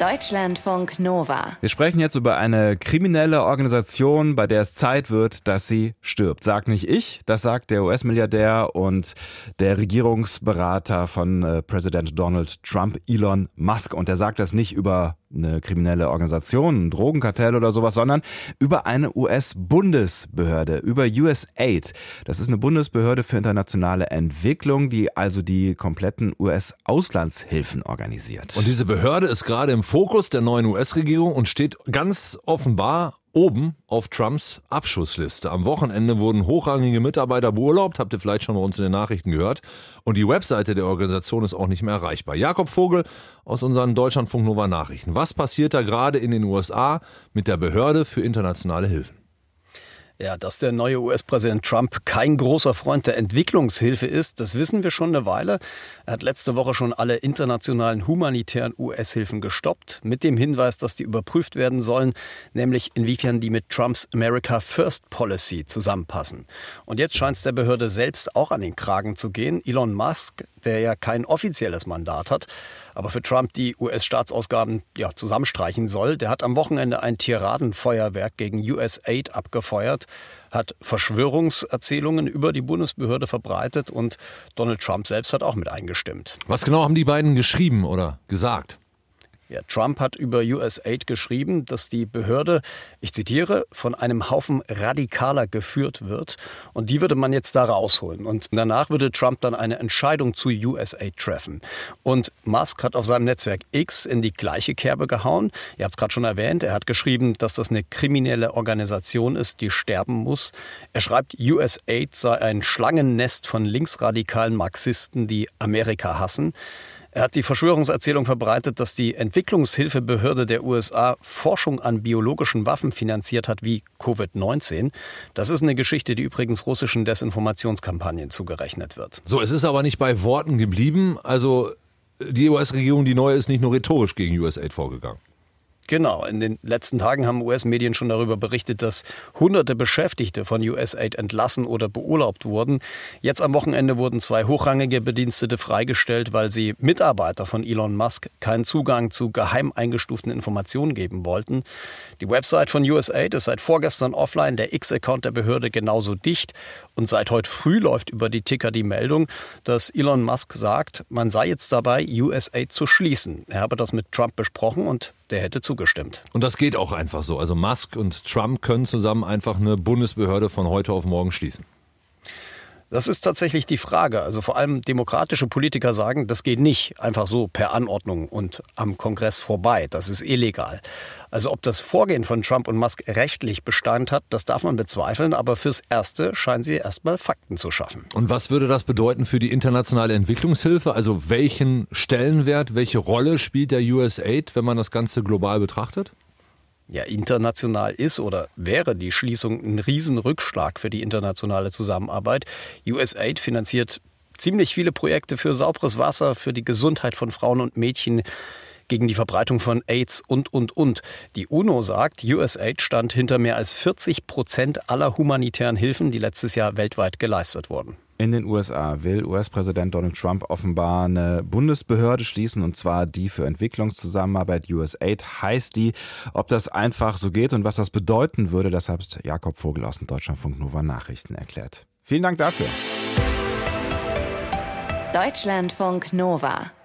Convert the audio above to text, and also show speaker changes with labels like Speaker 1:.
Speaker 1: Deutschlandfunk Nova.
Speaker 2: Wir sprechen jetzt über eine kriminelle Organisation, bei der es Zeit wird, dass sie stirbt. Sagt nicht ich, das sagt der US-Milliardär und der Regierungsberater von Präsident Donald Trump, Elon Musk. Und er sagt das nicht über eine kriminelle Organisation, ein Drogenkartell oder sowas, sondern über eine US-Bundesbehörde, über USAID. Das ist eine Bundesbehörde für internationale Entwicklung, die also die kompletten US-Auslandshilfen organisiert.
Speaker 3: Und diese Behörde ist gerade im Fokus der neuen US-Regierung und steht ganz offenbar oben auf Trumps Abschussliste. Am Wochenende wurden hochrangige Mitarbeiter beurlaubt, habt ihr vielleicht schon bei uns in den Nachrichten gehört. Und die Webseite der Organisation ist auch nicht mehr erreichbar. Jakob Vogel aus unseren Deutschlandfunk Nova Nachrichten. Was passiert da gerade in den USA mit der Behörde für internationale Hilfen?
Speaker 4: Ja, dass der neue US-Präsident Trump kein großer Freund der Entwicklungshilfe ist, das wissen wir schon eine Weile. Er hat letzte Woche schon alle internationalen humanitären US-Hilfen gestoppt, mit dem Hinweis, dass die überprüft werden sollen, nämlich inwiefern die mit Trumps America First Policy zusammenpassen. Und jetzt scheint es der Behörde selbst auch an den Kragen zu gehen. Elon Musk, der ja kein offizielles Mandat hat, aber für Trump die US-Staatsausgaben zusammenstreichen soll, der hat am Wochenende ein Tiradenfeuerwerk gegen USAID abgefeuert, hat Verschwörungserzählungen über die Bundesbehörde verbreitet und Donald Trump selbst hat auch mit eingestimmt.
Speaker 3: Was genau haben die beiden geschrieben oder gesagt?
Speaker 4: Ja, Trump hat über USAID geschrieben, dass die Behörde, ich zitiere, von einem Haufen Radikaler geführt wird. Und die würde man jetzt da rausholen. Und danach würde Trump dann eine Entscheidung zu USAID treffen. Und Musk hat auf seinem Netzwerk X in die gleiche Kerbe gehauen. Ihr habt es gerade schon erwähnt, er hat geschrieben, dass das eine kriminelle Organisation ist, die sterben muss. Er schreibt, USAID sei ein Schlangennest von linksradikalen Marxisten, die Amerika hassen. Er hat die Verschwörungserzählung verbreitet, dass die Entwicklungshilfebehörde der USA Forschung an biologischen Waffen finanziert hat wie Covid-19. Das ist eine Geschichte, die übrigens russischen Desinformationskampagnen zugerechnet wird.
Speaker 3: So, es ist aber nicht bei Worten geblieben. Also die US-Regierung, die neue, ist nicht nur rhetorisch gegen USAID vorgegangen.
Speaker 4: Genau, in den letzten Tagen haben US-Medien schon darüber berichtet, dass hunderte Beschäftigte von USAID entlassen oder beurlaubt wurden. Jetzt am Wochenende wurden 2 hochrangige Bedienstete freigestellt, weil sie Mitarbeiter von Elon Musk keinen Zugang zu geheim eingestuften Informationen geben wollten. Die Website von USAID ist seit vorgestern offline, der X-Account der Behörde genauso dicht. Und seit heute früh läuft über die Ticker die Meldung, dass Elon Musk sagt, man sei jetzt dabei, USAID zu schließen. Er habe das mit Trump besprochen und der hätte zugestimmt.
Speaker 3: Und das geht auch einfach so. Also Musk und Trump können zusammen einfach eine Bundesbehörde von heute auf morgen schließen.
Speaker 4: Das ist tatsächlich die Frage. Also vor allem demokratische Politiker sagen, das geht nicht einfach so per Anordnung und am Kongress vorbei. Das ist illegal. Also ob das Vorgehen von Trump und Musk rechtlich Bestand hat, das darf man bezweifeln. Aber fürs Erste scheinen sie erstmal Fakten zu schaffen.
Speaker 3: Und was würde das bedeuten für die internationale Entwicklungshilfe? Also welchen Stellenwert, welche Rolle spielt der USAID, wenn man das Ganze global betrachtet?
Speaker 4: Ja, international ist oder wäre die Schließung ein Riesenrückschlag für die internationale Zusammenarbeit. USAID finanziert ziemlich viele Projekte für sauberes Wasser, für die Gesundheit von Frauen und Mädchen, gegen die Verbreitung von AIDS und. Die UNO sagt, USAID stand hinter mehr als 40% aller humanitären Hilfen, die letztes Jahr weltweit geleistet wurden.
Speaker 2: In den USA will US-Präsident Donald Trump offenbar eine Bundesbehörde schließen, und zwar die für Entwicklungszusammenarbeit. USAID heißt die. Ob das einfach so geht und was das bedeuten würde, das hat Jakob Vogel aus den Deutschlandfunk Nova Nachrichten erklärt. Vielen Dank dafür.
Speaker 1: Deutschlandfunk Nova.